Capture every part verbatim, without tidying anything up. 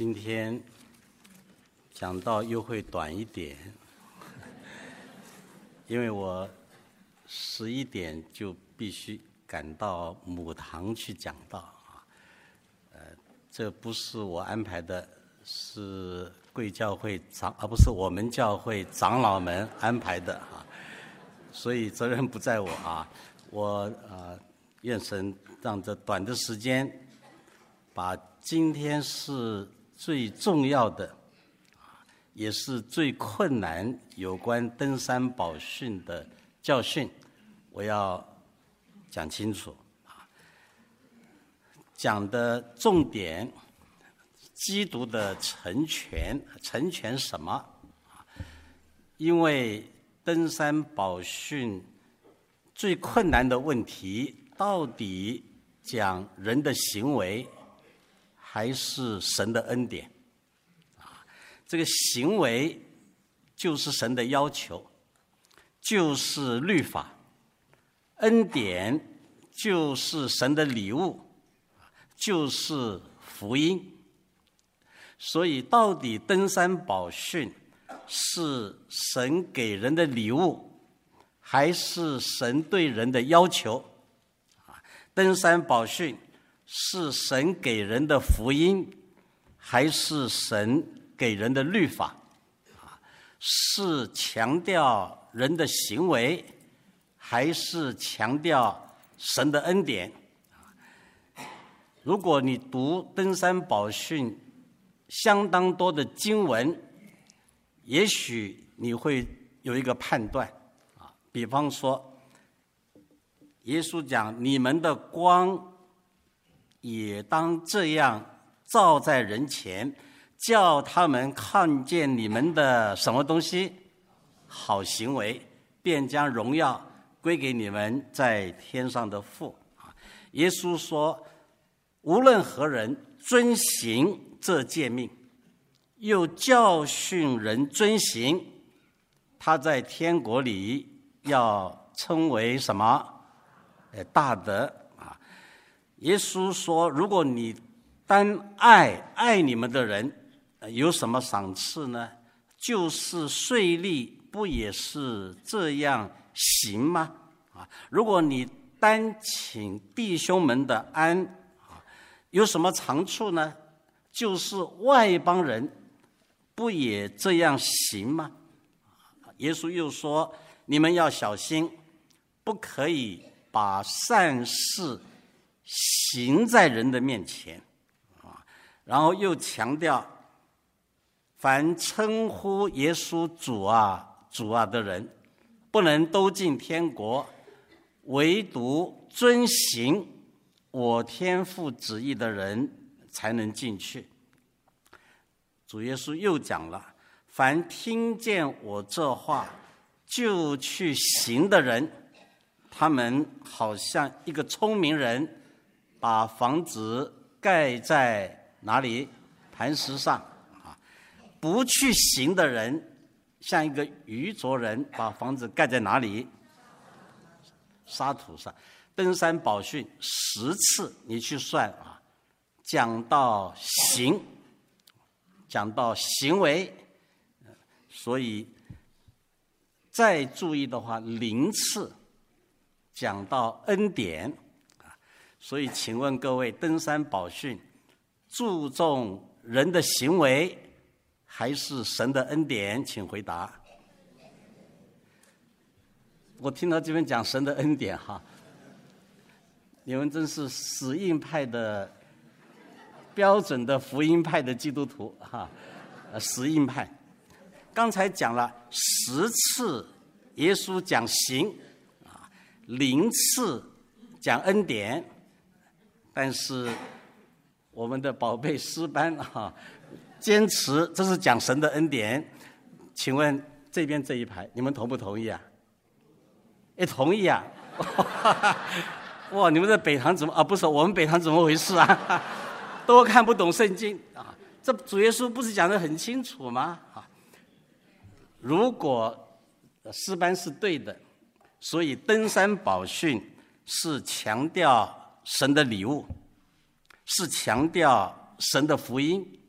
今天讲到又会短一点，因为我十一点就必须赶到母堂去讲道啊。呃，这不是我安排的，是贵教会长，而不是我们教会长老们安排的啊。所以责任不在我啊，我呃愿神让这短的时间，把今天是最重要的，也是最困难有关登山宝训的教训，我要讲清楚啊。讲的重点，基督的成全，成全什么？因为登山宝训最困难的问题，到底讲人的行为还是神的恩典啊？这个行为就是神的要求，就是律法；恩典就是神的礼物，就是福音。所以到底登山宝训是神给人的礼物，还是神对人的要求？登山宝训是神给人的福音，还是神给人的律法？是强调人的行为，还是强调神的恩典？如果你读登山宝训相当多的经文，也许你会有一个判断啊，比方说，耶稣讲：“你们的光也当这样照在人前，叫他们看见你们的什么东西？好行为，便将荣耀归给你们在天上的父。”耶稣说：“无论何人遵行这诫命，又教训人遵行，他在天国里要称为什么？大德啊！”耶稣说：“如果你单爱爱你们的人，有什么赏赐呢？就是税吏不也是这样行吗？啊，如果你单请弟兄们的安，啊，有什么长处呢？就是外邦人不也这样行吗？”耶稣又说：“你们要小心，不可以把善事行在人的面前。”然后又强调，凡称呼耶稣主啊主啊的人，不能都进天国，唯独遵行我天父旨意的人才能进去。主耶稣又讲了，凡听见我这话就去行的人，他们好像一个聪明人，把房子盖在哪里？磐石上啊！不去行的人，像一个愚拙人，把房子盖在哪里？沙土上。登山宝训十次，你去算啊，讲到行，讲到行为，所以再注意的话，零次讲到恩典啊。所以，请问各位，登山宝训注重人的行为，还是神的恩典？请回答。我听到这边讲神的恩典哈，你们真是死硬派的标准的福音派的基督徒哈，死硬派。刚才讲了十次，耶稣讲行啊，零次讲恩典，但是我们的宝贝诗班啊，坚持这是讲神的恩典。请问这边这一排，你们同不同意啊？哎，同意啊！哇，你们的北堂怎么啊？不是我们北堂怎么回事啊？都看不懂圣经啊！这主耶稣不是讲得很清楚吗？啊，如果诗班是对的，所以登山宝训是强调神的礼物，是强调神的福音，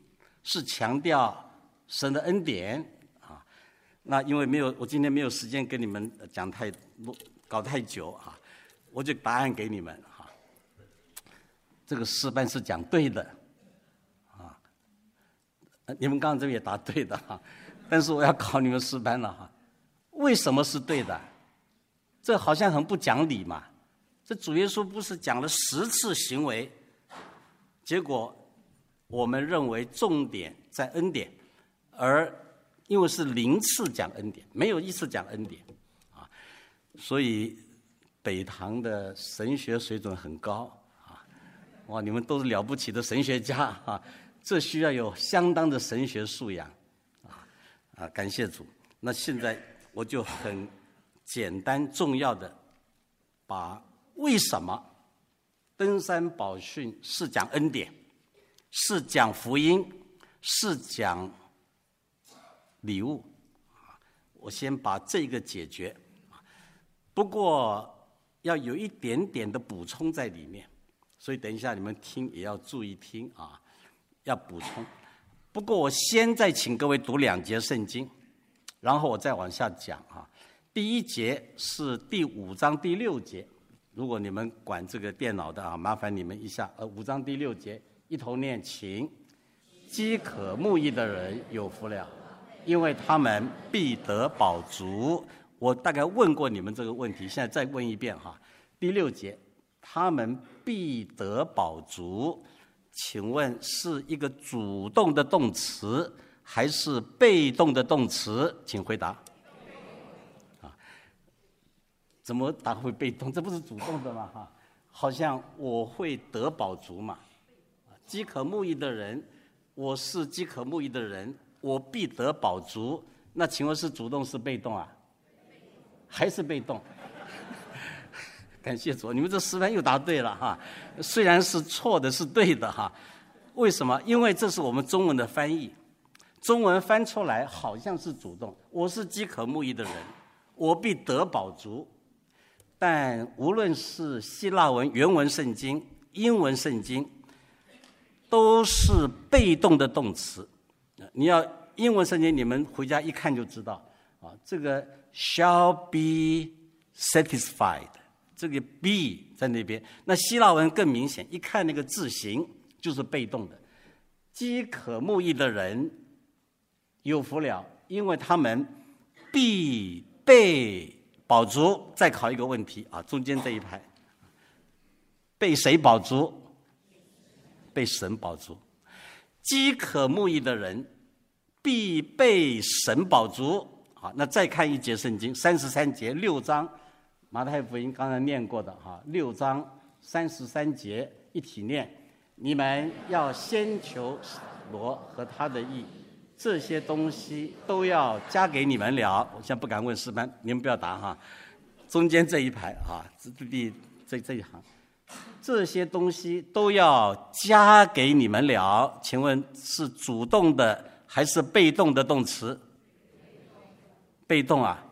是强调神的恩典啊。那因为没有，我今天没有时间跟你们讲太搞太久啊，我就答案给你们哈。这个诗班是讲对的啊，你们刚刚这边也答对的哈，但是我要考你们诗班了哈。为什么是对的？这好像很不讲理嘛。这主耶稣不是讲了十次行为，结果我们认为重点在恩典，而因为是零次讲恩典，没有一次讲恩典啊，所以北堂的神学水准很高啊！哇，你们都是了不起的神学家啊！这需要有相当的神学素养啊啊！感谢主。那现在我就很简单重要的把为什么登山宝训是讲恩典，是讲福音，是讲礼物，我先把这个解决。不过要有一点点的补充在里面，所以等一下你们听也要注意听啊，要补充。不过我先再请各位读两节圣经，然后我再往下讲啊。第一节是第五章第六节，如果你们管这个电脑的啊，麻烦你们一下。呃，五章第六节一同念，请。饥渴慕义的人有福了，因为他们必得饱足。我大概问过你们这个问题，现在再问一遍哈。第六节，他们必得饱足，请问是一个主动的动词还是被动的动词？请回答。啊，怎么答会被动？这不是主动的吗？哈，好像我会得饱足嘛。饥渴慕义的人，我是饥渴慕义的人，我必得饱足。那请问是主动是被动啊？还是被动？感谢主，你们这诗班又答对了哈。虽然是错的，是对的哈。为什么？因为这是我们中文的翻译，中文翻出来好像是主动，我是饥渴慕义的人，我必得饱足。但无论是希腊文原文圣经、英文圣经，都是被动的动词。你要英文圣经，你们回家一看就知道啊，这个 shall be satisfied， 这个 be 在那边。那希腊文更明显，一看那个字形就是被动的。饥渴慕义的人有福了，因为他们必被饱足。再考一个问题啊，中间这一排，被谁饱足？被神饱足。饥渴慕义的人必被神饱足。好，那再看一节圣经，三十三节，六章，马太福音刚才念过的哈，六章三十三节一起念。你们要先求罗和他的义，这些东西都要加给你们了。我现在不敢问诗班，你们不要答哈。中间这一排啊，这第这这一行，这些东西都要加给你们了。请问是主动的还是被动的动词？被动啊。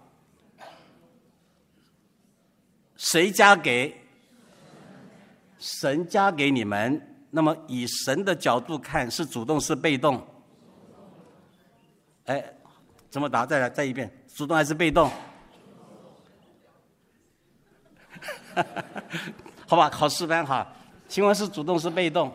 谁加给？神加给你们。那么以神的角度看，是主动是被动？哎，怎么答？再来再一遍，主动还是被动？好吧，考试班哈，请问是主动是被动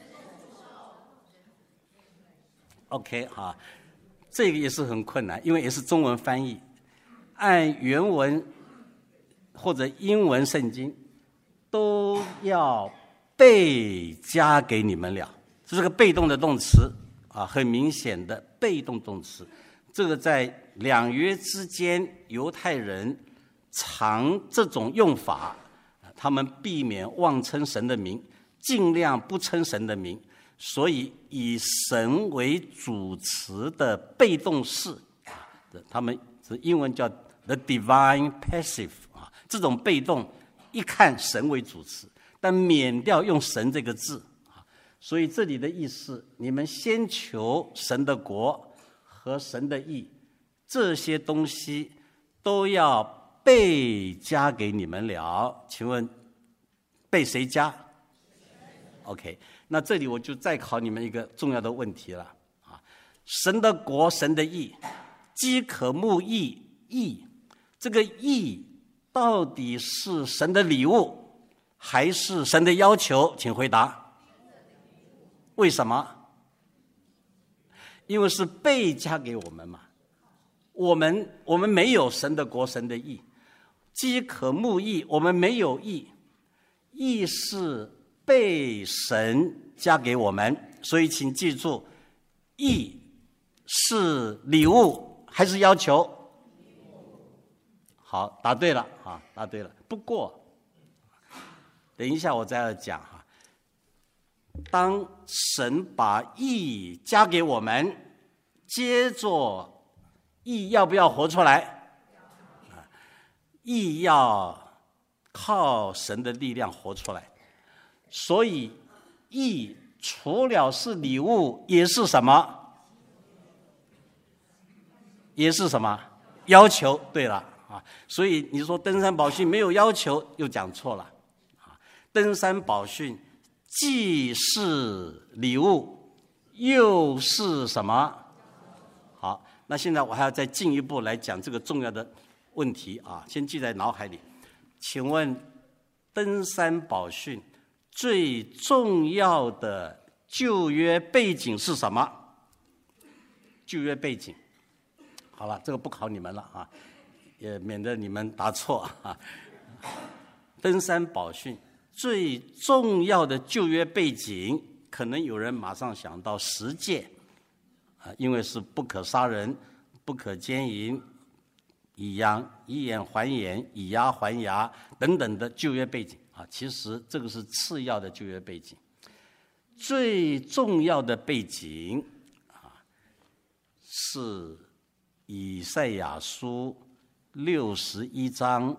？OK 哈，这个也是很困难，因为也是中文翻译，按原文或者英文圣经都要被加给你们了，这是个被动的动词啊，很明显的被动动词。这个在两约之间，犹太人常这种用法，他们避免妄称神的名，尽量不称神的名，所以以神为主词的被动式，他们是英文叫 the divine passive 啊，这种被动一看神为主词，但免掉用神这个字啊，所以这里的意思，你们先求神的国和神的义，这些东西都要被加给你们了。请问被谁加 ？OK， 那这里我就再考你们一个重要的问题了啊， 神的国，神的义，饥渴慕义，义，这个义到底是神的礼物还是神的要求？请回答。为什么？因为是被加给我们嘛。我们我们没有神的国，神的义，饥渴慕义，我们没有义，义是被神加给我们，所以请记住，义是礼物还是要求？好，答对了啊，答对了。不过，等一下我再要讲哈。当神把义加给我们，接着义要不要活出来？义要靠神的力量活出来。所以义除了是礼物，也是什么？也是什么？要求。对了啊，所以你说登山宝训没有要求，又讲错了啊。登山宝训既是礼物，又是什么？好，那现在我还要再进一步来讲这个重要的问题啊，先记在脑海里。请问登山宝训最重要的旧约背景是什么？旧约背景，好了，这个不考你们了啊，也免得你们答错啊。登山宝训最重要的旧约背景，可能有人马上想到十诫啊，因为是不可杀人、不可奸淫、以羊以眼还眼、以牙还牙等等的旧约背景啊。其实这个是次要的旧约背景，最重要的背景啊是以赛亚书六十一章。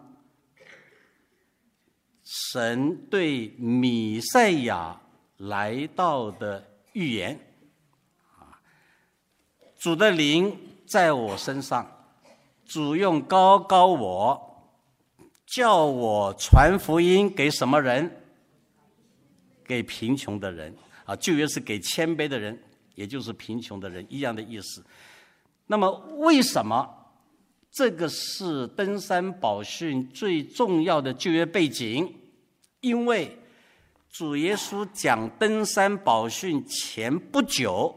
神对弥赛亚来到的预言啊，主的灵在我身上，主用膏膏我，叫我传福音给什么人？给贫穷的人啊，旧约是给谦卑的人，也就是贫穷的人一样的意思。那么为什么这个是登山宝训最重要的旧约背景？因为主耶稣讲登山宝训前不久，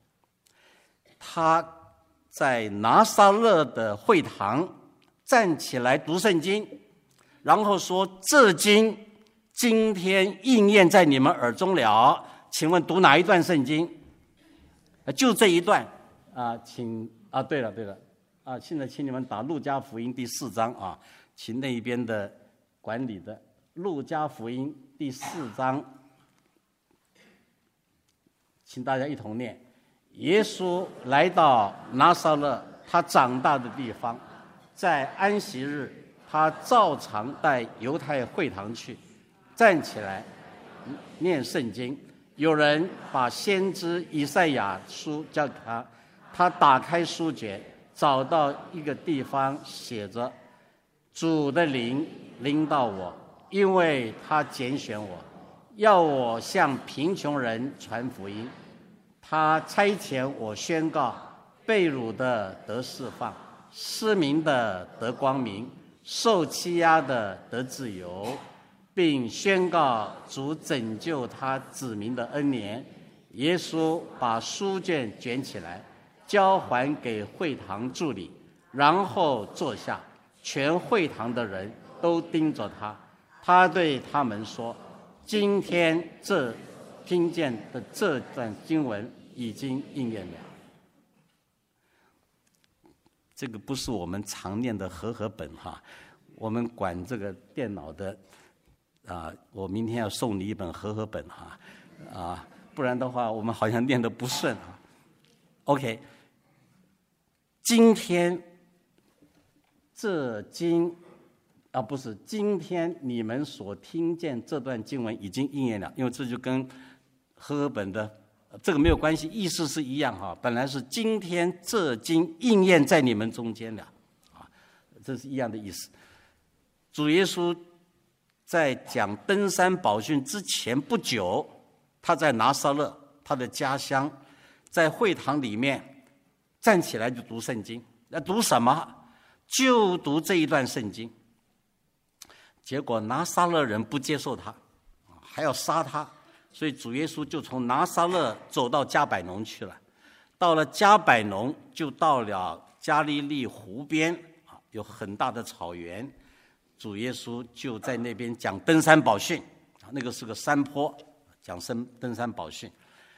他在拿撒勒的会堂站起来读圣经，然后说：“这经今天应验在你们耳中了。”请问读哪一段圣经？就这一段啊，请啊，对了对了啊，现在请你们打路加福音第四章啊，请那一边的管理的路加福音第四章，请大家一同念：耶稣来到拿撒勒，他长大的地方，在安息日，他照常带犹太会堂去，站起来念圣经。有人把先知以赛亚书交给他，他打开书卷，找到一个地方写着：“主的灵临到我，因为他拣选我，要我向贫穷人传福音。他差遣我宣告被掳的得释放，失明的得光明，受欺压的得自由，并宣告主拯救他子民的恩年。”耶稣把书卷卷起来，交还给会堂助理，然后坐下。全会堂的人都盯着他。他对他们说：“今天这听见的这段经文已经应验了。”这个不是我们常念的和合本哈，我们管这个电脑的啊，我明天要送你一本和合本哈啊，不然的话我们好像念得不顺啊。OK， 今天这经啊，不是今天你们所听见这段经文已经应验了，因为这就跟和合本的这个没有关系，意思是一样哈。本来是今天这经应验在你们中间了，啊，这是一样的意思。主耶稣在讲登山宝训之前不久，他在拿撒勒，他的家乡，在会堂里面站起来就读圣经。那读什么？就读这一段圣经。结果拿撒勒人不接受他，还要杀他，所以主耶稣就从拿撒勒走到迦百农去了。到了迦百农，就到了加利利湖边，有很大的草原。主耶稣就在那边讲登山宝训，那个是个山坡，讲登山宝训。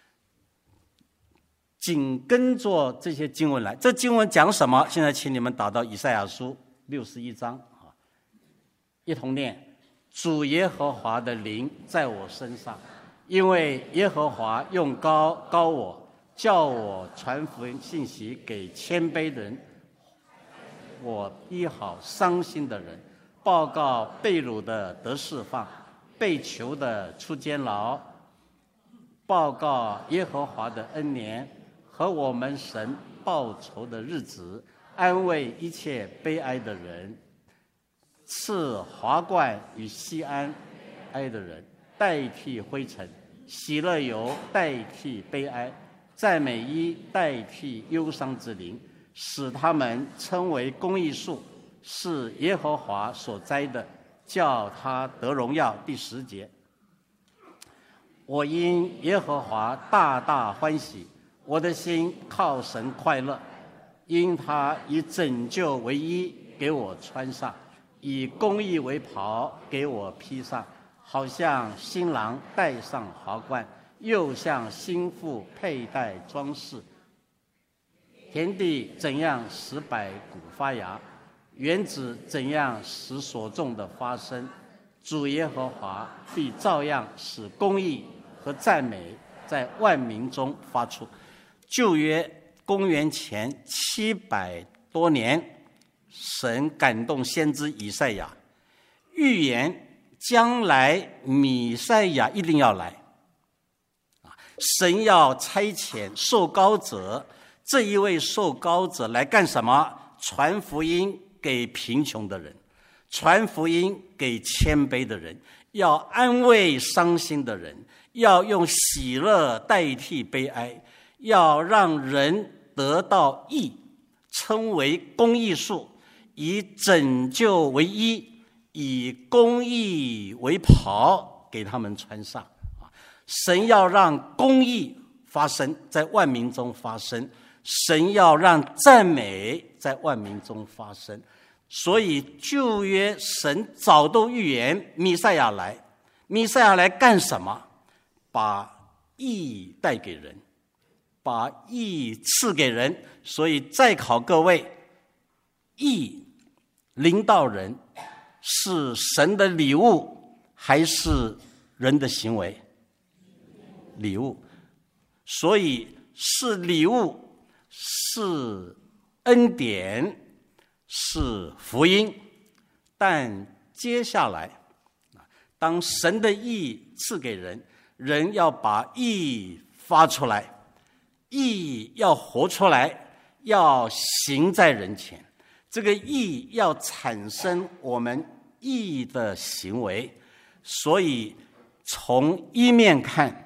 紧跟着这些经文来，这经文讲什么？现在请你们打到以赛亚书六十一章啊，一同念：主耶和华的灵在我身上，因为耶和华用膏膏我，叫我传福音信息给谦卑人，我医好伤心的人，报告被掳的得释放，被囚的出监牢，报告耶和华的恩年和我们神报仇的日子，安慰一切悲哀的人，赐华冠与锡安哀的人，代替灰尘，喜乐油代替悲哀，赞美衣代替忧伤之灵，使他们称为公义树，是耶和华所栽的，叫他得荣耀。第十节，我因耶和华大大欢喜，我的心靠神快乐，因他以拯救为衣给我穿上，以公义为袍给我披上，好像新郎戴上华冠，又像新妇佩戴装饰。田地怎样使百谷发芽，园子怎样使所种的发生，主耶和华必照样使公义和赞美在万民中发出。旧约公元前七百多年，神感动先知以赛亚，预言将来弥赛亚一定要来，神要差遣受膏者，这一位受膏者来干什么？传福音给贫穷的人，传福音给谦卑的人，要安慰伤心的人，要用喜乐代替悲哀，要让人得到义，称为公义树，以拯救为衣，以公义为袍给他们穿上。神要让公义发生在万民中发生，神要让赞美在万民中发生。所以旧约神早都预言弥赛亚来，弥赛亚来干什么？把义带给人，把义赐给人。所以再考各位，义临到人是神的礼物还是人的行为？礼物。所以是礼物，是恩典，是福音。但接下来当神的义赐给人，人要把义发出来，义要活出来，要行在人前。这个义要产生我们义的行为。所以从一面看，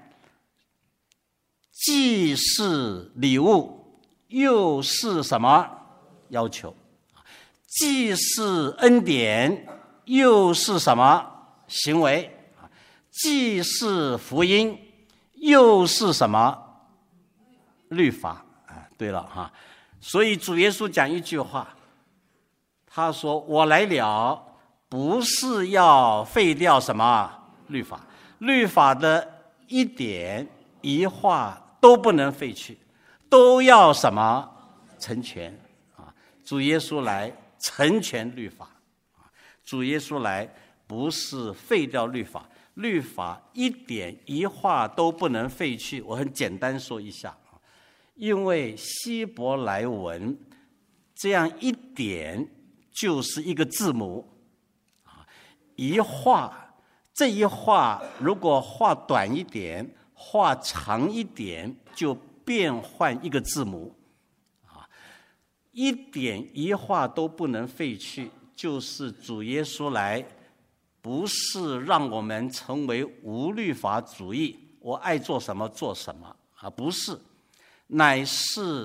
既是礼物，又是什么要求？既是恩典，又是什么行为？既是福音，又是什么律法？啊，对了哈，所以主耶稣讲一句话，他说：“我来了，不是要废掉什么律法，律法的一点一画都不能废去，都要什么成全啊？主耶稣来成全律法啊！主耶稣来不是废掉律法，律法一点一画都不能废去。我很简单说一下啊，因为希伯来文这样一点就是一个字母啊，一画，这一画如果画短一点，画长一点，就变换一个字母啊，一点一画都不能废去，就是主耶稣来，不是让我们成为无律法主义，我爱做什么做什么啊，不是，乃是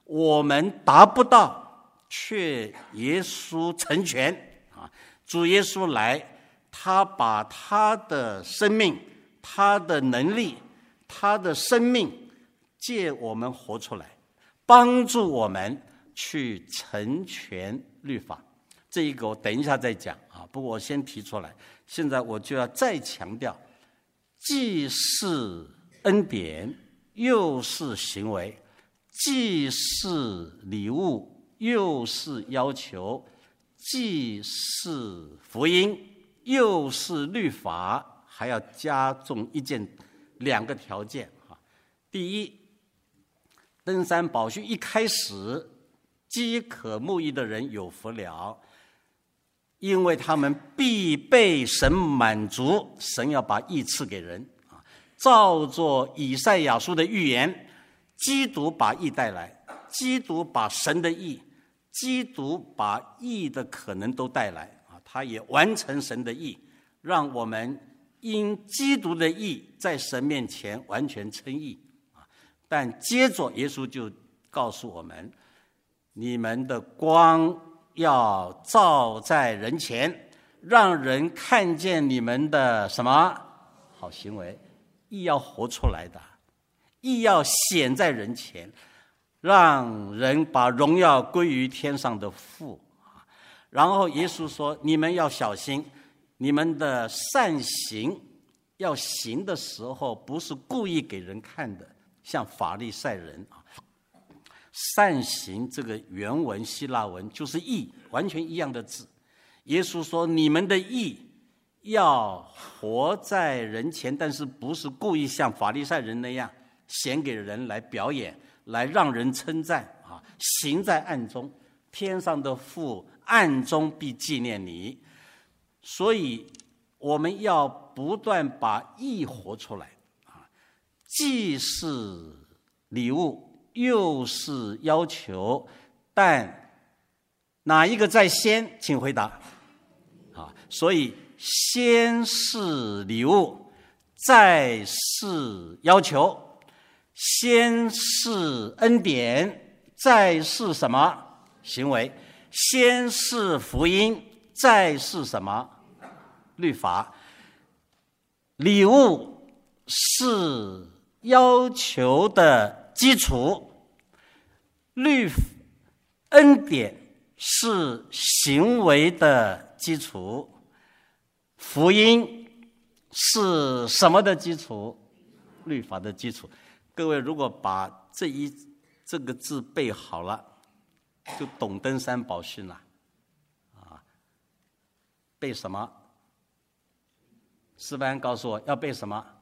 我们达不到，却耶稣成全啊！主耶稣来，他把他的生命、他的能力、他的生命借我们活出来，帮助我们去成全律法。这一个我等一下再讲啊，不过我先提出来。现在我就要再强调，既是恩典，又是行为；既是礼物，又是要求；既是福音，又是律法。还要加重一件两个条件啊。第一，登山宝训一开始，饥渴慕义的人有福了，因为他们必被神满足。神要把义赐给人啊，照着以赛亚书的预言，基督把义带来，基督把神的义，基督把义的可能都带来啊，他也完成神的义，让我们因基督的义在神面前完全称义啊。但接着耶稣就告诉我们，你们的光要照在人前，让人看见你们的什么好行为。义要活出来的，义要显在人前，让人把荣耀归于天上的父。然后耶稣说，你们要小心，你们的善行要行的时候，不是故意给人看的，像法利赛人啊。善行这个原文希腊文就是义，完全一样的字。耶稣说，你们的义要活在人前，但是不是故意像法利赛人那样显给人来表演，来让人称赞啊。行在暗中，天上的父暗中必纪念你。所以我们要不断把义活出来啊，既是礼物，又是要求，但哪一个在先？请回答啊！所以先是礼物，再是要求；先是恩典，再是什么行为；先是福音，再是什么律法。礼物是要求的基础，律恩典是行为的基础，福音是什么的基础？律法的基础。各位如果把这一这个字背好了，就懂登山宝训了啊。背什么？诗班告诉我要背什么？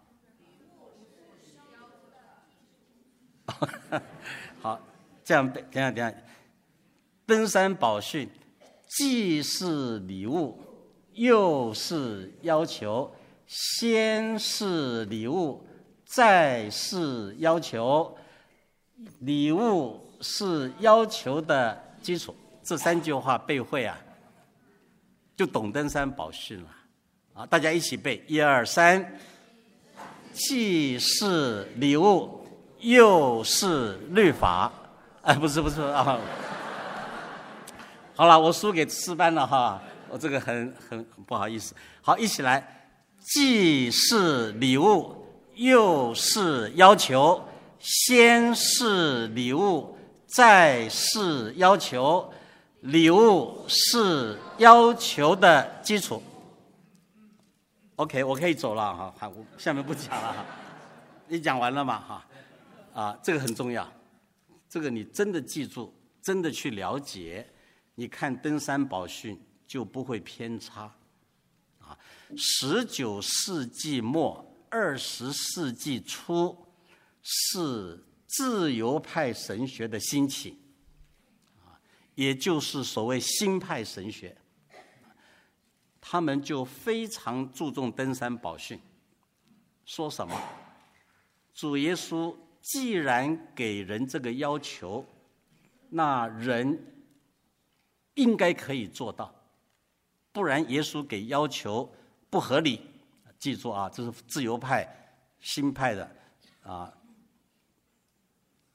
好，这样背，等一下，等一下。登山宝训既是礼物，又是要求；先是礼物，再是要求。礼物是要求的基础。这三句话背会啊，就懂登山宝训了。啊，大家一起背，一二三。既是礼物，又是律法。哎，不是不是啊。好了，我输给诗班了哈，我这个很很不好意思。好，一起来。既是礼物，又是要求；先是礼物，再是要求。礼物是要求的基础。OK， 我可以走了哈，我下面不讲了哈，你讲完了嘛哈？啊，这个很重要，这个你真的记住，真的去了解，你看登山宝训就不会偏差。啊，十九世纪末、二十世纪初是自由派神学的兴起，啊，也就是所谓新派神学。他们就非常注重登山宝训，说什么？主耶稣既然给人这个要求，那人应该可以做到，不然耶稣给要求不合理。记住啊，这是自由派、新派的啊。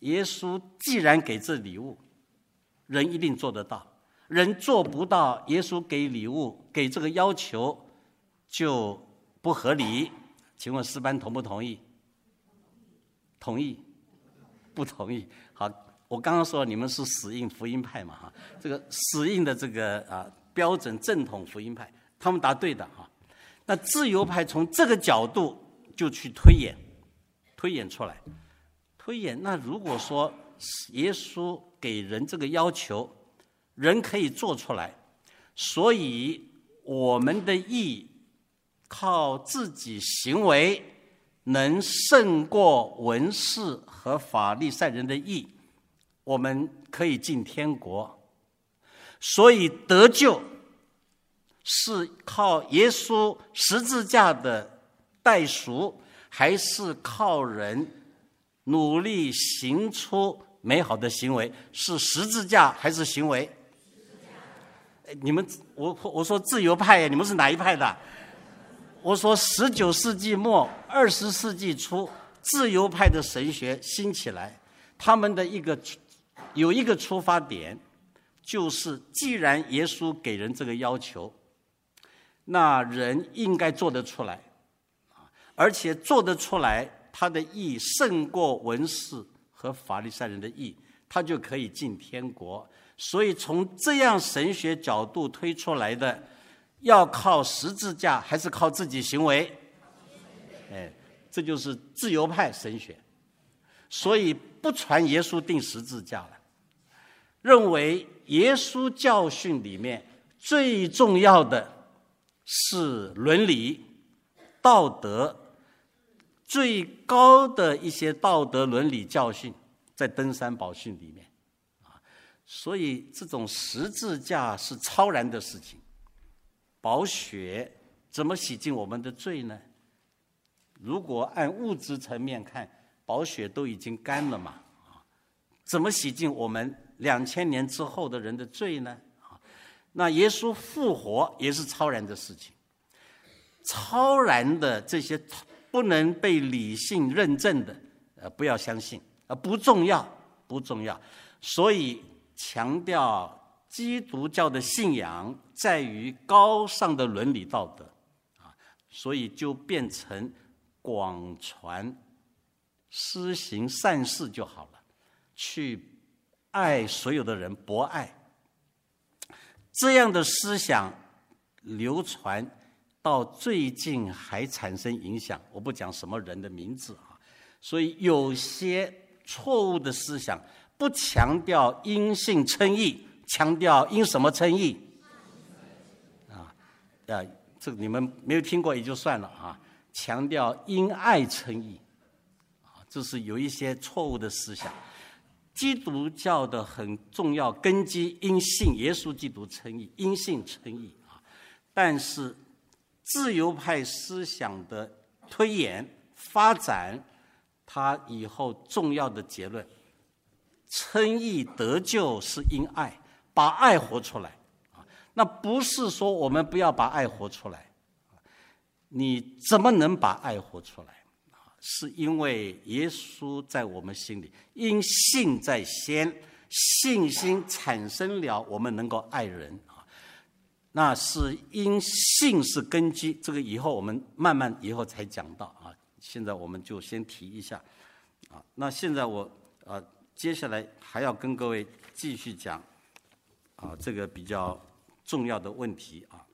耶稣既然给这礼物，人一定做得到。人做不到，耶稣给礼物，给这个要求就不合理。请问诗班同不同意？同意？不同意？好，我刚刚说你们是死硬福音派嘛，哈，这个死硬的这个啊标准正统福音派，他们答对的哈。那自由派从这个角度就去推演，推演出来，推演。那如果说耶稣给人这个要求，人可以做出来，所以我们的义靠自己行为能胜过文士和法利赛人的义，我们可以进天国。所以得救是靠耶稣十字架的代赎，还是靠人努力行出美好的行为？是十字架还是行为？你们，我我说自由派呀，你们是哪一派的？我说十九世纪末二十世纪初，自由派的神学兴起来，他们的一个有一个出发点，就是既然耶稣给人这个要求，那人应该做得出来，而且做得出来，他的义胜过文士和法利赛人的义，他就可以进天国。所以从这样神学角度推出来的，要靠十字架还是靠自己行为？哎，这就是自由派神学。所以不传耶稣钉十字架了，认为耶稣教训里面最重要的是伦理、道德，最高的一些道德伦理教训在登山宝训里面。所以这种十字架是超然的事情。宝血怎么洗净我们的罪呢？如果按物质层面看，宝血都已经干了嘛，怎么洗净我们两千年之后的人的罪呢？那耶稣复活也是超然的事情。超然的这些不能被理性认证的，呃，不要相信，呃，不重要，不重要。所以强调基督教的信仰在于高尚的伦理道德，啊，所以就变成广传、施行善事就好了，去爱所有的人，博爱。这样的思想流传到最近还产生影响，我不讲什么人的名字啊，所以有些错误的思想不强调因信称义，强调因什么称义？啊，啊，这个你们没有听过也就算了啊。强调因爱称义，啊，这是有一些错误的思想。基督教的很重要根基，因信耶稣基督称义，因信称义啊。但是自由派思想的推演发展，它以后重要的结论，称义得救是因爱，把爱活出来啊。那不是说我们不要把爱活出来，你怎么能把爱活出来？是因为耶稣在我们心里，因信在先，信心产生了我们能够爱人啊。那是因信是根基，这个以后我们慢慢以后才讲到啊。现在我们就先提一下啊。那现在我呃接下来还要跟各位继续讲啊这个比较重要的问题啊。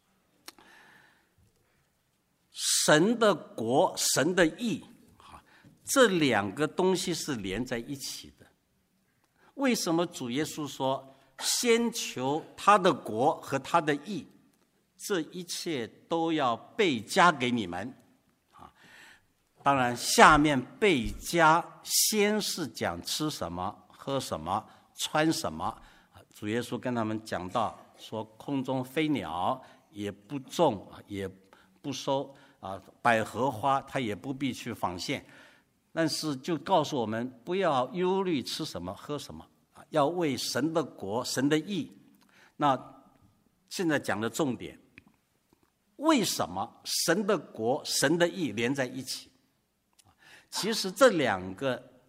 神的国，神的义，这两个东西是连在一起的。为什么主耶稣说先求他的国和他的义，这一切都要被加给你们啊？当然下面被加先是讲吃什么喝什么穿什么，主耶稣跟他们讲到说，空中飞鸟也不种也不收啊，百合花它也不必去纺线，但是就告诉我们不要忧虑吃什么喝什么，要为神的国神的义。那现在讲的重点，为什么神的国神的义连在一起？其实这两个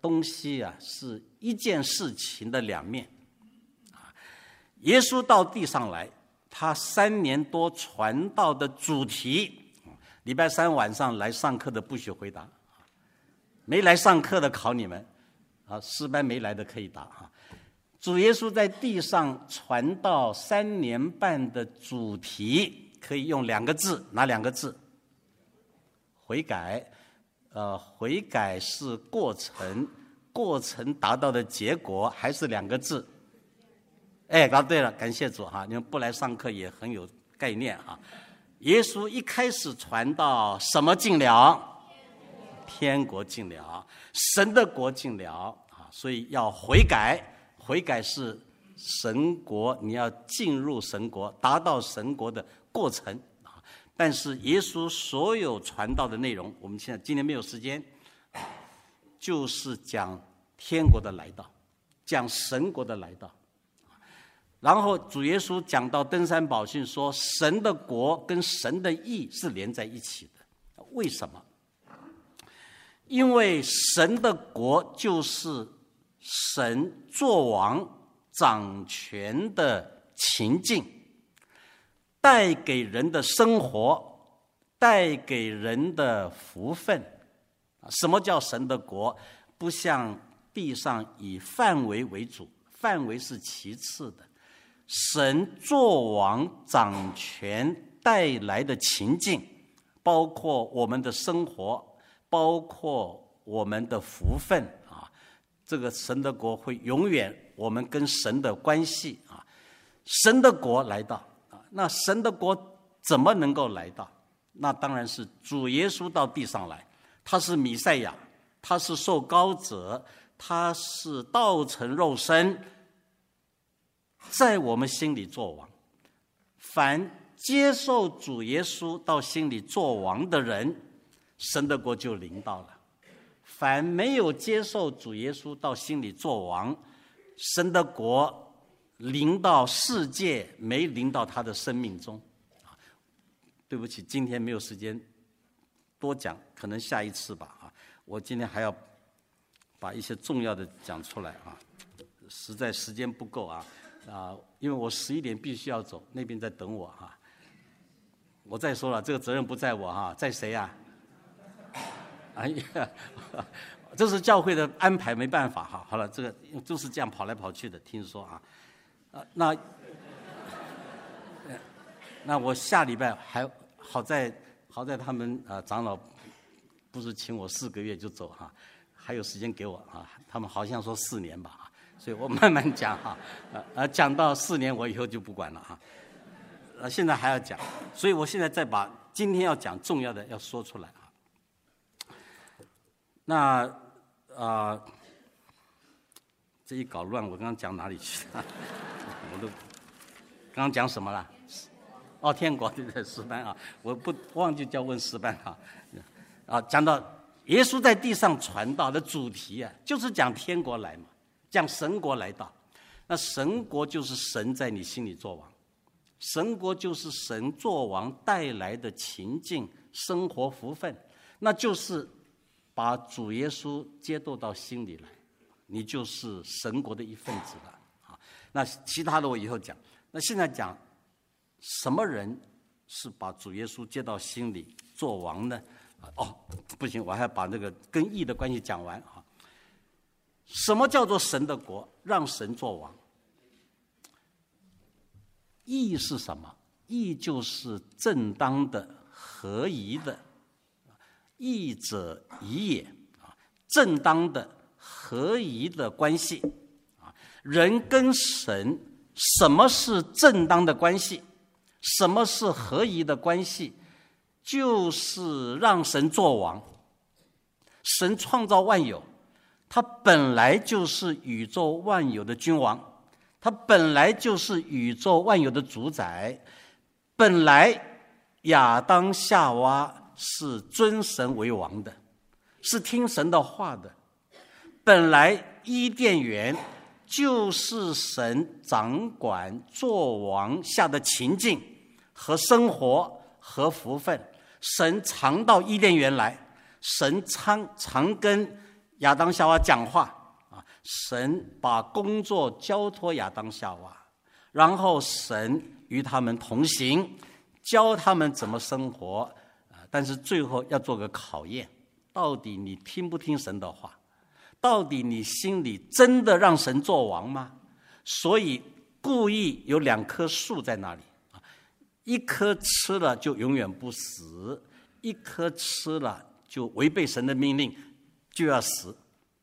东西啊是一件事情的两面。耶稣到地上来，他三年多传道的主题，礼拜三晚上来上课的不许回答，没来上课的考你们，啊，诗班没来的可以答哈。主耶稣在地上传道三年半的主题，可以用两个字，哪两个字？悔改。呃，悔改是过程，过程达到的结果还是两个字？哎，答对了，感谢主哈！你们不来上课也很有概念哈。耶稣一开始传到什么进了？天国进了，神的国进了啊！所以要悔改，悔改是神国，你要进入神国，达到神国的过程。但是耶稣所有传道的内容，我们现在今天没有时间，就是讲天国的来到，讲神国的来到。然后主耶稣讲到登山宝训说，神的国跟神的义是连在一起的。为什么？因为神的国就是神作王掌权的情境，带给人的生活，带给人的福分。什么叫神的国？不像地上以范围为主，范围是其次的。神作王掌权带来的情境，包括我们的生活，包括我们的福分啊。这个神的国会永远我们跟神的关系啊。神的国来到。那神的国怎么能够来到？那当然是主耶稣到地上来，他是弥赛亚，他是受膏者，他是道成肉身，在我们心里作王。凡接受主耶稣到心里作王的人，神的国就临到了。凡没有接受主耶稣到心里作王，神的国临到世界，没临到他的生命中。对不起，今天没有时间多讲，可能下一次吧啊！我今天还要把一些重要的讲出来啊，实在时间不够啊啊！因为我十一点必须要走，那边在等我哈。我再说了，这个责任不在我哈，在谁呀？哎呀，这是教会的安排，没办法哈。好了，这个就是这样跑来跑去的，听说啊。呃、那那我下礼拜还好在好在他们呃长老不是请我四个月就走哈，还有时间给我啊。他们好像说四年吧，所以我慢慢讲哈。呃呃，讲到四年我以后就不管了哈。呃，现在还要讲，所以我现在再把今天要讲重要的要说出来啊。那啊、呃，这一搞乱，我刚刚讲哪里去了？我都刚刚讲什么了？哦，天国对不对？诗班啊，我不忘记叫问诗班啊。啊，讲到耶稣在地上传道的主题啊，就是讲天国来嘛，讲神国来到。那神国就是神在你心里作王，神国就是神作王带来的情境、生活福分，那就是把主耶稣接渡到心里来，你就是神国的一份子了。啊，那其他的我以后讲。那现在讲什么人是把主耶稣接到心里做王呢？哦，不行，我还要把那个跟义的关系讲完啊。什么叫做神的国？让神做王。义是什么？义就是正当的、合宜的。义者宜也啊，正当的、合宜的关系啊。人跟神，什么是正当的关系？什么是合宜的关系？就是让神作王。神创造万有，他本来就是宇宙万有的君王，他本来就是宇宙万有的主宰。本来亚当夏娃是尊神为王的，是听神的话的。本来伊甸园就是神掌管作王下的情境和生活和福分。神常到伊甸园来，神常常跟亚当夏娃讲话啊，神把工作交托亚当夏娃，然后神与他们同行，教他们怎么生活啊，但是最后要做个考验，到底你听不听神的话？到底你心里真的让神做王吗？所以故意有两棵树在那里，一棵吃了就永远不死，一棵吃了就违背神的命令就要死。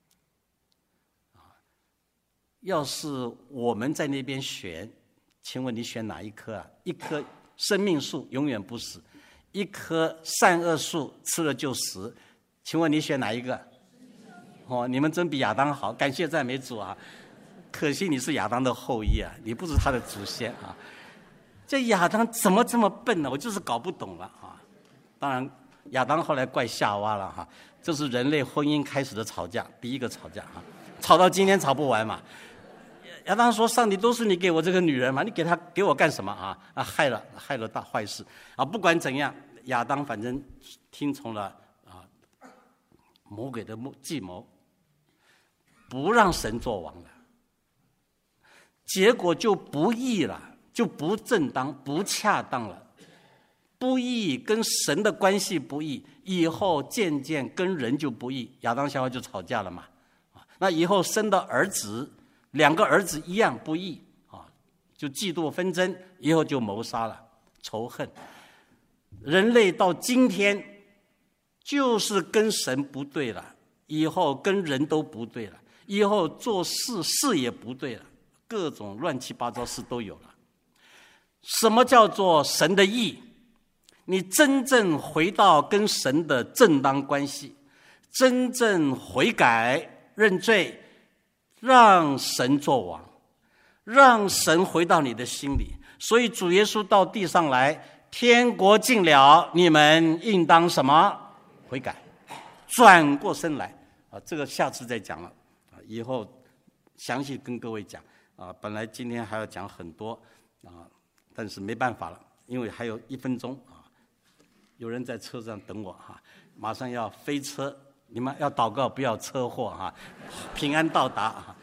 要是我们在那边选，请问你选哪一棵啊？一棵生命树永远不死，一棵善恶树吃了就死，请问你选哪一个？哦，你们真比亚当好，感谢赞美主啊！可惜你是亚当的后裔啊，你不是他的祖先啊。这亚当怎么这么笨呢？我就是搞不懂了啊。当然，亚当后来怪夏娃了哈，这是人类婚姻开始的吵架，第一个吵架啊，吵到今天吵不完嘛。亚当说：“上帝都是你给我这个女人嘛，你给她给我干什么啊？啊，害了害了大坏事啊！不管怎样，亚当反正听从了啊魔鬼的计谋。”不让神做王了，结果就不义了，就不正当、不恰当了。不义跟神的关系不义，以后渐渐跟人就不义，亚当夏娃就吵架了嘛。那以后生的儿子，两个儿子一样不义啊，就嫉妒纷争，以后就谋杀了，仇恨。人类到今天就是跟神不对了，以后跟人都不对了。以后做事事也不对了，各种乱七八糟事都有了。什么叫做神的义？你真正回到跟神的正当关系，真正悔改认罪，让神做王，让神回到你的心里。所以主耶稣到地上来，天国近了，你们应当什么？悔改，转过身来啊！这个下次再讲了。以后详细跟各位讲啊，本来今天还要讲很多啊，但是没办法了，因为还有一分钟啊。有人在车上等我哈、啊，马上要飞车，你们要祷告不要车祸哈、啊，平安到达啊。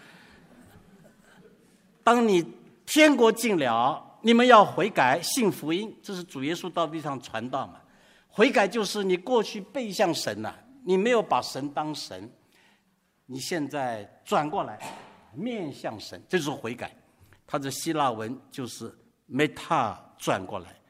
当你天国近了，你们要悔改，信福音，这是主耶稣到地上传道嘛。悔改就是你过去背向神了、啊，你没有把神当神。你现在转过来，面向神，这就是悔改。它的希腊文就是 meta 转过来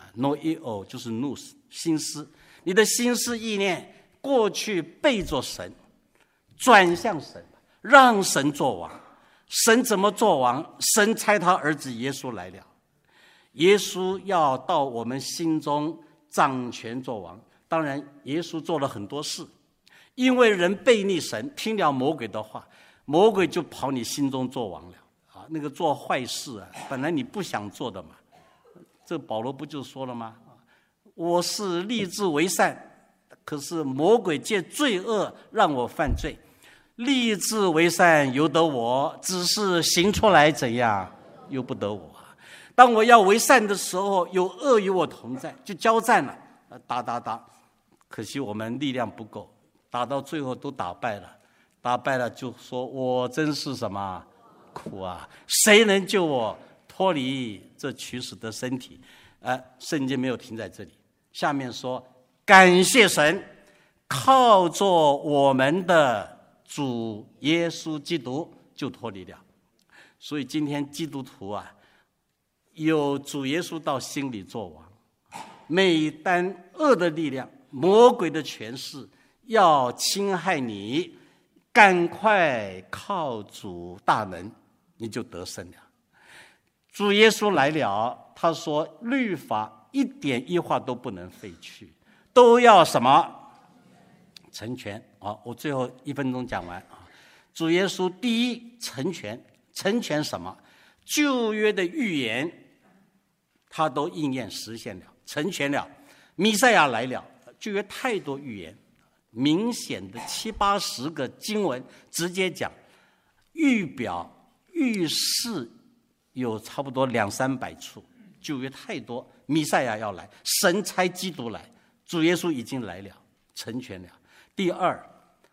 ，noeo 就是 nous 心思。你的心思意念过去背着神，转向神，让神做王。神怎么做王？神差他儿子耶稣来了。耶稣要到我们心中掌权做王。当然，耶稣做了很多事。因为人背逆神，听了魔鬼的话，魔鬼就跑你心中做王了啊！那个做坏事啊，本来你不想做的嘛。这保罗不就说了吗？我是立志为善，可是魔鬼借罪恶让我犯罪。立志为善由得我，只是行出来怎样由不得我。当我要为善的时候，有恶与我同在，就交战了，打打打。可惜我们力量不够。打到最后都打败了，打败了就说我真是什么苦啊！谁能救我脱离这取死的身体？呃，圣经没有停在这里，下面说感谢神，靠着我们的主耶稣基督就脱离了。所以今天基督徒啊，有主耶稣到心里做王，每当恶的力量、魔鬼的权势要侵害你，赶快靠主大能，你就得胜了。主耶稣来了，他说律法一点一画都不能废去，都要什么？成全。好，我最后一分钟讲完啊。主耶稣第一成全，成全什么？旧约的预言他都应验实现了，成全了。弥赛亚来了，旧约太多预言，明显的七八十个经文直接讲，预表预示有差不多两三百处，旧约太多。弥赛亚要来，神差基督来，主耶稣已经来了，成全了。第二，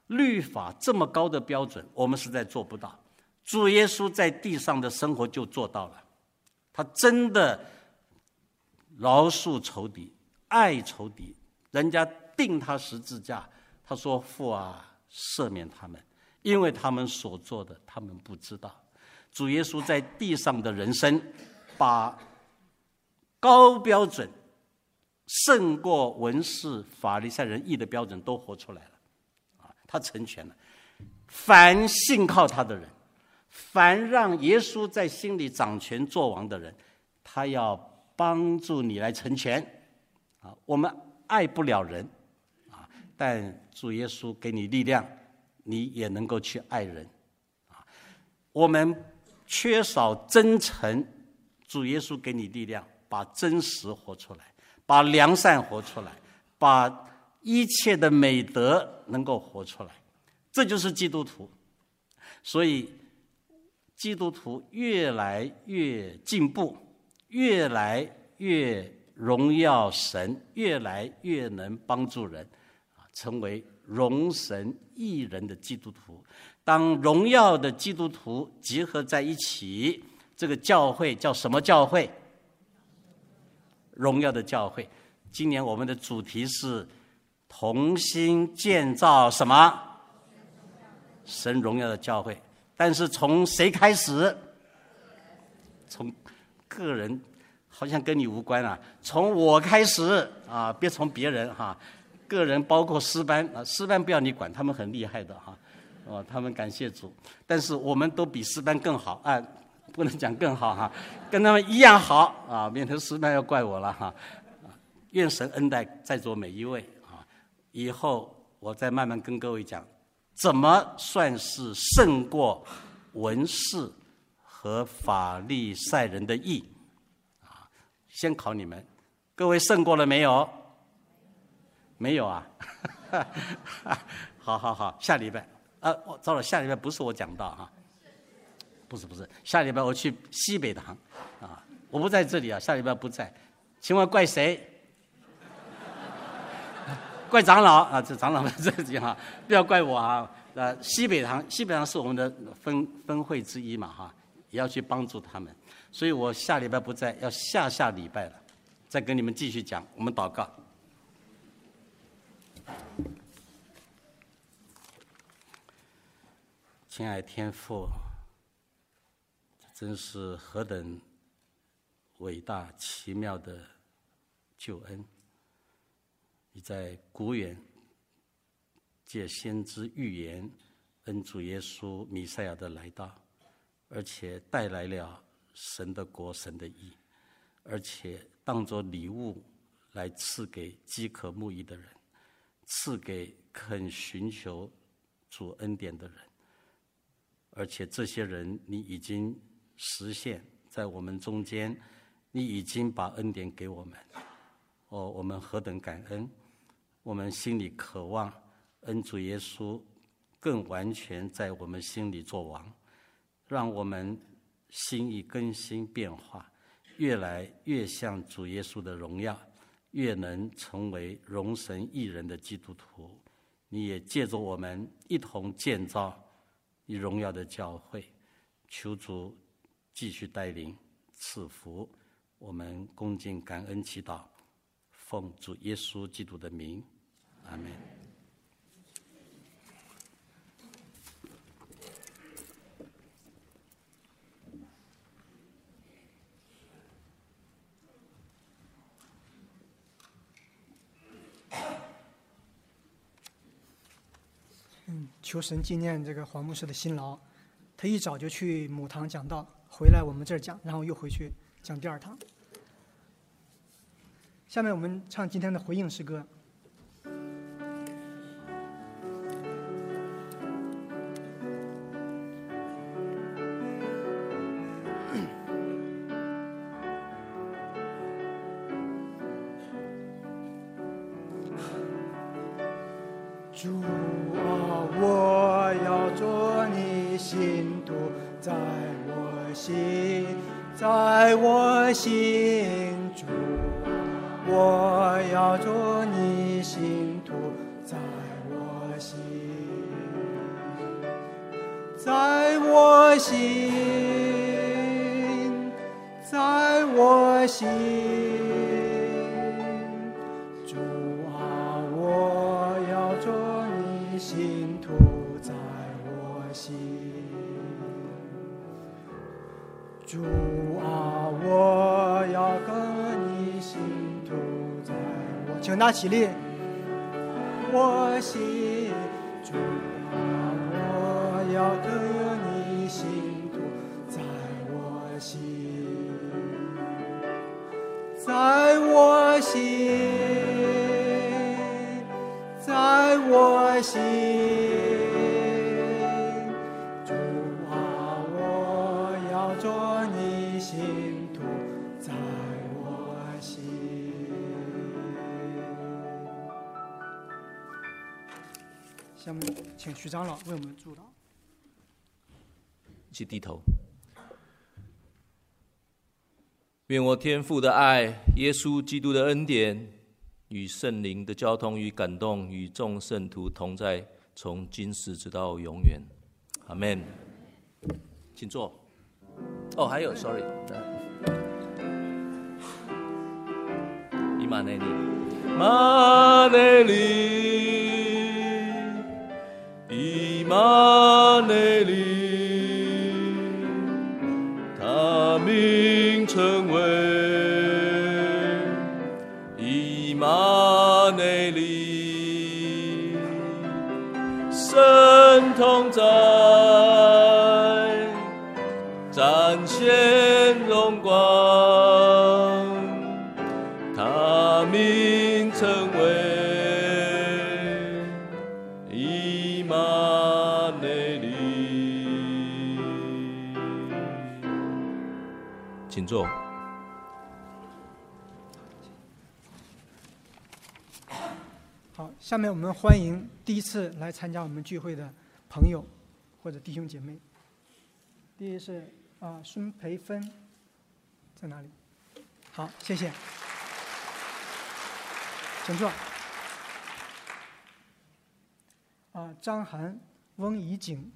律法这么高的标准，我们实在做不到。主耶稣在地上的生活就做到了，他真的饶恕仇敌，爱仇敌。人家钉他十字架，他说：“父啊，赦免他们，因为他们所做的，他们不知道。”主耶稣在地上的人生，把高标准胜过文士法利赛人义的标准都活出来了，啊，他成全了。凡信靠他的人，凡让耶稣在心里掌权作王的人，他要帮助你来成全。啊，我们爱不了人，啊，但主耶稣给你力量，你也能够去爱人。啊，我们缺少真诚，主耶稣给你力量，把真实活出来，把良善活出来，把一切的美德能够活出来，这就是基督徒。所以基督徒越来越进步，越来越荣耀神，越来越能帮助人，成为荣神益人的基督徒。当荣耀的基督徒结合在一起，这个教会叫什么教会？荣耀的教会。今年我们的主题是同心建造什么？神荣耀的教会。但是从谁开始？从个人，好像跟你无关啊。从我开始啊，别从别人哈。个人包括诗班啊，诗班不要你管，他们很厉害的哈。哦，他们感谢主，但是我们都比诗班更好啊，不能讲更好哈，跟他们一样好啊，免得诗班要怪我了哈。愿神恩待在座每一位啊！以后我再慢慢跟各位讲，怎么算是胜过文士和法利赛人的义啊？先考你们，各位胜过了没有？没有啊？好好好，下礼拜啊，糟了，下礼拜不是我讲道啊，不是不是，下礼拜我去西北堂啊，我不在这里啊，下礼拜不在，请问怪谁？怪长老啊，这长老们这里哈，不要怪我啊。呃，西北堂，西北堂是我们的分分会之一嘛哈，也要去帮助他们。所以我下礼拜不在，要下下礼拜了，再跟你们继续讲。我们祷告。亲爱天父，真是何等伟大奇妙的救恩！你在古远借先知预言恩主耶稣弥赛亚的来到，而且带来了神的国、神的义，而且当作礼物来赐给饥渴慕义的人，赐给肯寻求主恩典的人，而且这些人你已经实现在我们中间，你已经把恩典给我们。哦，我们何等感恩！我们心里渴望恩主耶稣更完全在我们心里作王，让我们心意更新变化，越来越像主耶稣的荣耀，越能成为荣神益人的基督徒。你也借着我们一同建造你荣耀的教会，求主继续带领赐福，我们恭敬感恩祈祷，奉主耶稣基督的名，阿们。 嗯，求神纪念这个黄牧师的辛劳，他一早就去母堂讲道，回来我们这儿讲，然后又回去讲第二堂。下面我们唱今天的回应诗歌。 主啊，我要做你信徒，在我心，在我心中，我要做你信徒，在我心。 在我心，在我心。主啊，我要做你信徒，在我心。主啊，我要跟你信徒在我，请大起立。我心，主啊，我要跟你信徒在我心，在我心，在我心。主啊，我要做你信徒在我心。下面请徐长老为我们祝祷。 一起低头。愿我天父的爱、耶稣基督的恩典与圣灵的交通与感动与众圣徒同在，从今时直到永远。阿们。请坐。哦，还有 ，sorry， 以马内利，马内利，以马内利，他名称为以马内利，神同在，展现荣光，他名称为以马内利。请坐。 好，下面我们欢迎第一次来参加我们聚会的朋友或者弟兄姐妹。第一是啊、呃、孙培芬，在哪里？好，谢谢，请坐。啊、呃，张涵、翁怡景，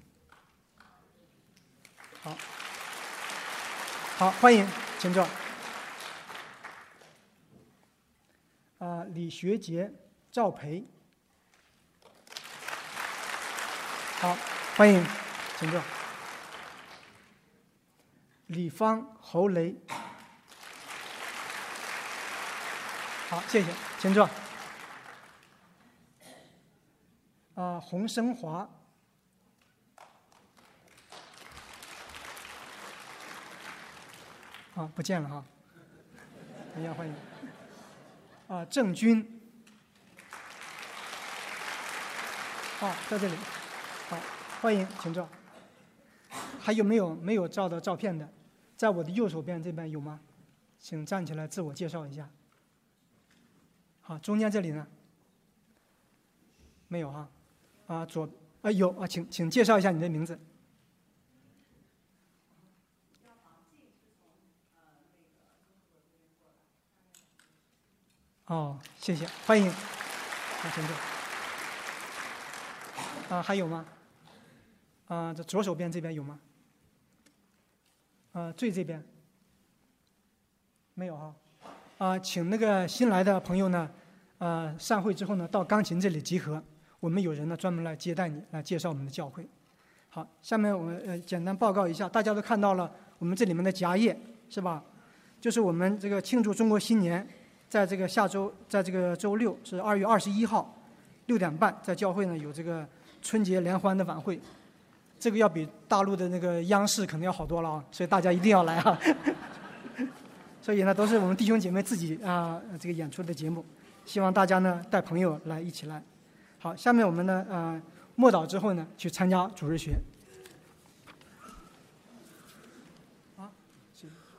好，好，欢迎，请坐。啊、呃，李学杰、赵培，好，欢迎，请坐。李芳、侯雷，好，谢谢，请坐。啊、呃，洪生华，啊，不见了哈，大家欢迎。啊、呃，郑军，啊，在这里，好，欢迎，请坐。还有没有没有照的照片的？在我的右手边这边有吗？请站起来自我介绍一下。好，中间这里呢？没有哈。啊，左啊有啊，请请介绍一下你的名字。哦，谢谢，欢迎。好，请坐。啊，还有吗？啊，这左手边这边有吗？啊，最这边没有哈。啊，请那个新来的朋友呢，呃，散会之后呢，到钢琴这里集合。我们有人呢专门来接待你，来介绍我们的教会。好，下面我们呃简单报告一下，大家都看到了我们这里面的夹页是吧？就是我们这个庆祝中国新年，在这个下周，在这个周六是二月二十一号六点半，在教会呢有这个春节联欢的晚会。这个要比大陆的那个央视可能要好多了啊，所以大家一定要来啊！所以呢，都是我们弟兄姐妹自己啊、呃、这个演出的节目，希望大家呢带朋友来一起来。好，下面我们呢呃默祷之后呢，去参加主日学。啊，是